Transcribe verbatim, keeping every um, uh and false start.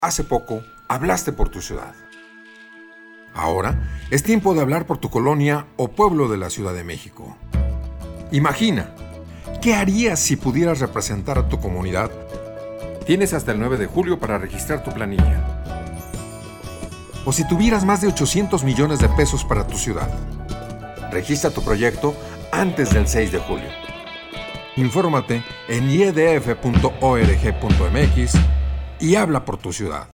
Hace poco hablaste por tu ciudad. Ahora es tiempo de hablar por tu colonia o pueblo de la Ciudad de México. Imagina, ¿qué harías si pudieras representar a tu comunidad? Tienes hasta el nueve de julio para registrar tu planilla. O si tuvieras más de ochocientos millones de pesos para tu ciudad. Registra tu proyecto antes del seis de julio. Infórmate en i e d f punto org punto m x y habla por tu ciudad.